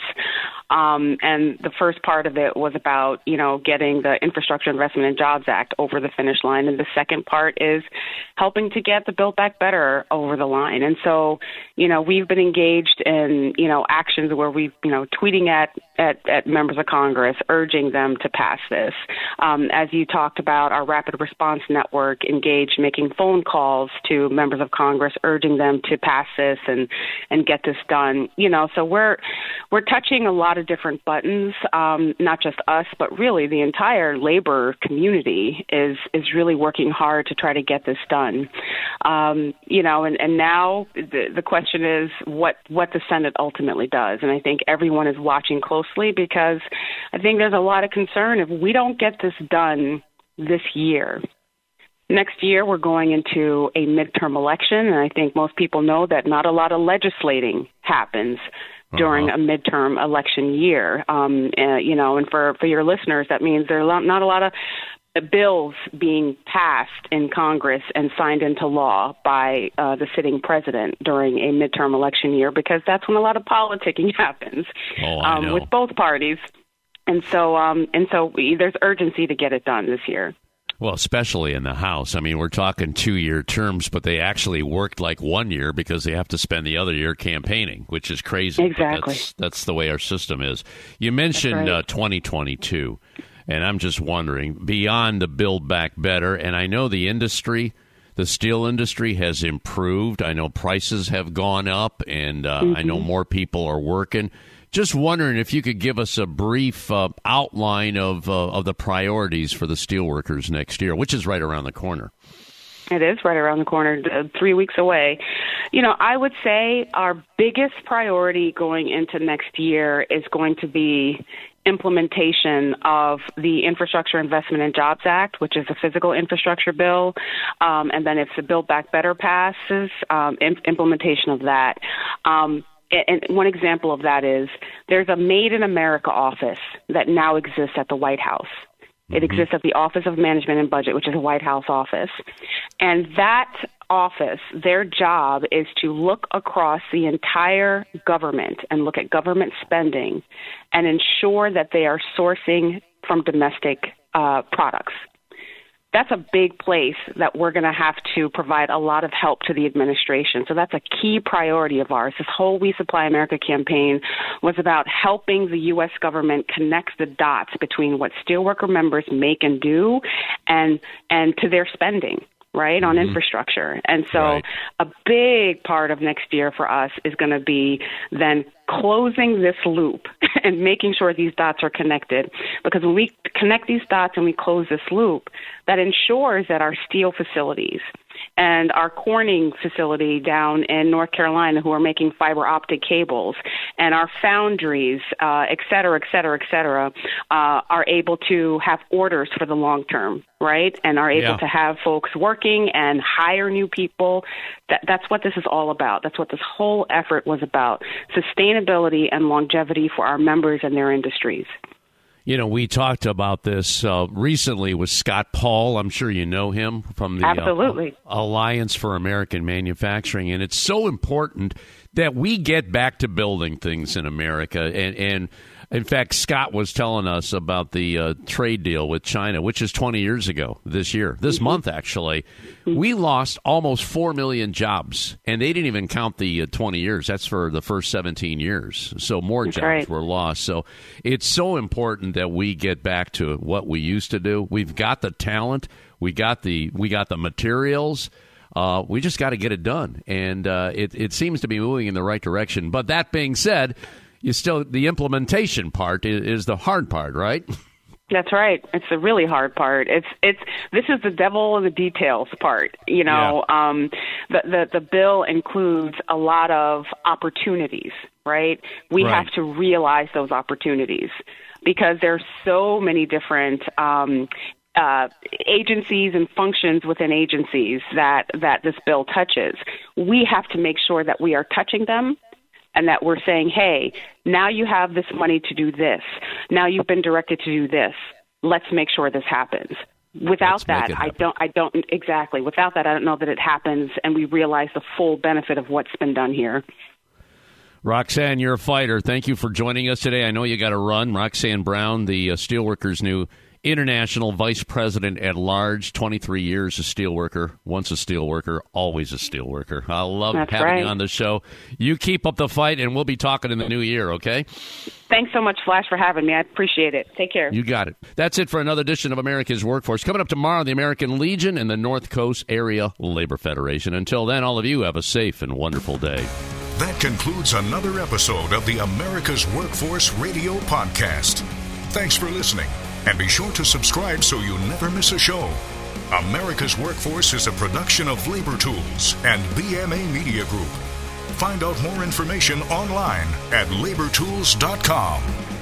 Um, and the first part of it was about, you know, getting the Infrastructure Investment and Jobs Act over the finish line. And the second part is helping to get the Build Back Better over the line. And so, you know, we've been engaged in, you know, actions where we've, you know, tweeting at, at, at members of Congress, urging them to pass this. Um, as you talked about, our Rapid Response Network engaged making phone calls to members of Congress, urging them to pass this and, and get this done. You know, so we're, we're touching a lot of different buttons, um, not just us, but really the entire labor community is is really working hard to try to get this done. Um, you know, and, and now the, the question is what, what the Senate ultimately does. And I think everyone is watching closely because I think there's a lot of concern if we don't get this done this year. Next year, we're going into a midterm election, and I think most people know that not a lot of legislating happens during uh-huh. a midterm election year. Um, uh, you know, and for, for your listeners, that means there are not a lot of bills being passed in Congress and signed into law by uh, the sitting president during a midterm election year, because that's when a lot of politicking happens oh, I um, know. with both parties. And so, um, and so we, there's urgency to get it done this year. Well, especially in the House. I mean, we're talking two-year terms, but they actually worked like one year because they have to spend the other year campaigning, which is crazy. Exactly. That's, that's the way our system is. You mentioned right. uh, twenty twenty-two, and I'm just wondering, beyond the Build Back Better, and I know the industry, the steel industry has improved. I know prices have gone up, and uh, mm-hmm. I know more people are working. Just wondering if you could give us a brief uh, outline of uh, of the priorities for the steelworkers next year, which is right around the corner. It is right around the corner, uh, three weeks away. You know, I would say our biggest priority going into next year is going to be implementation of the Infrastructure Investment and Jobs Act, which is a physical infrastructure bill. Um, and then if the Build Back Better passes, um, imp- implementation of that. Um, And one example of that is there's a Made in America office that now exists at the White House. It mm-hmm. exists at the Office of Management and Budget, which is a White House office. And that office, their job is to look across the entire government and look at government spending and ensure that they are sourcing from domestic uh, products. That's a big place that we're going to have to provide a lot of help to the administration. So that's a key priority of ours. This whole We Supply America campaign was about helping the U S government connect the dots between what steelworker members make and do and and to their spending, right, on mm-hmm. infrastructure. And so right. a big part of next year for us is going to be then closing this loop and making sure these dots are connected. Because when we connect these dots and we close this loop, that ensures that our steel facilities and our Corning facility down in North Carolina, who are making fiber optic cables, and our foundries, uh, et cetera, et cetera, et cetera, uh, are able to have orders for the long term, right? And are able yeah. to have folks working and hire new people. That, that's what this is all about. That's what this whole effort was about. Sustainability and longevity for our members and their industries. You know, we talked about this uh, recently with Scott Paul. I'm sure you know him from the Absolutely. Uh, Alliance for American Manufacturing. And it's so important that we get back to building things in America. And, and in fact, Scott was telling us about the uh, trade deal with China, which is twenty years ago this year, this mm-hmm. month, actually. Mm-hmm. We lost almost four million jobs, and they didn't even count the uh, twenty years. That's for the first seventeen years. So more That's jobs right. were lost. So it's so important that we get back to what we used to do. We've got the talent. We got the we got the materials. Uh, we just got to get it done. And uh, it, it seems to be moving in the right direction. But that being said, you still the implementation part is, is the hard part, right? That's right. It's the really hard part. It's it's this is the devil in the details part. You know, yeah. um, the, the the bill includes a lot of opportunities, right? We right. have to realize those opportunities because there's so many different um, uh, agencies and functions within agencies that that this bill touches. We have to make sure that we are touching them. And that we're saying, hey, now you have this money to do this. Now you've been directed to do this. Let's make sure this happens. Without Let's make that, it I happen. don't. I don't exactly. Without that, I don't know that it happens, and we realize the full benefit of what's been done here. Roxanne, you're a fighter. Thank you for joining us today. I know you got to run. Roxanne Brown, the uh, Steelworkers' new International Vice President at Large, twenty-three years a steelworker, once a steelworker, always a steelworker. I love That's having right. you on the show. You keep up the fight, and we'll be talking in the new year, okay? Thanks so much, Flash, for having me. I appreciate it. Take care. You got it. That's it for another edition of America's Workforce. Coming up tomorrow, the American Legion and the North Coast Area Labor Federation. Until then, all of you have a safe and wonderful day. That concludes another episode of the America's Workforce Radio Podcast. Thanks for listening, and be sure to subscribe so you never miss a show. America's Workforce is a production of Labor Tools and B M A Media Group. Find out more information online at labor tools dot com.